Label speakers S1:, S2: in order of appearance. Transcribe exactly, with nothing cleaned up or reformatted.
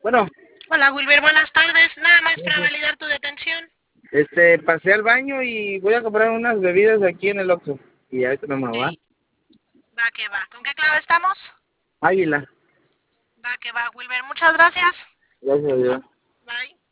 S1: Bueno,
S2: Hola Wilber, buenas tardes. Nada más para validar tu detención.
S1: este, pasé al baño y voy a comprar unas bebidas aquí en el Oxxo. Y ahorita no me va.
S2: Sí. Va que va. ¿Con qué clave estamos?
S1: Águila.
S2: Va que va, Wilber. Muchas gracias.
S1: Gracias a Dios.
S2: Bye.